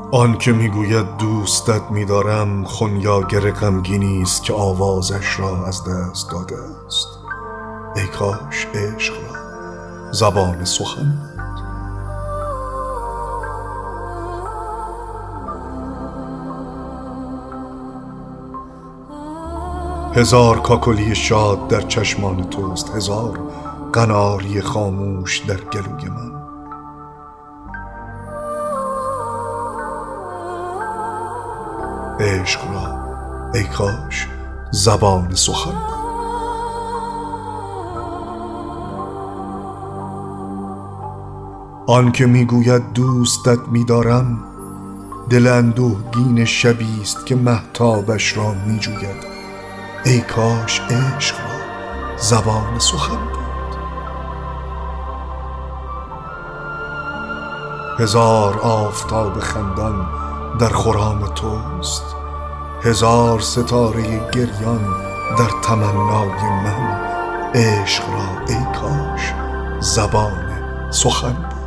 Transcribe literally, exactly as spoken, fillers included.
آن که میگوید دوستت می‌دارم، خنیاگر غمگینی است که آوازش را از دست داده است. ای کاش عشق را زبان سخن بود. هزار کاکلی شاد در چشمان توست، هزار قناری خاموش در گلوی من. عشق را ای کاش زبان سخن بود. آن که میگوید دوستت می‌دارم، دل اندوهگین شبی است که مهتابش را میجوید. ای کاش عشق را زبان سخن بود. هزار آفتاب خندان در خرام توست، هزار ستاره گریان در تمنای من. عشق را ای کاش زبان سخن بود.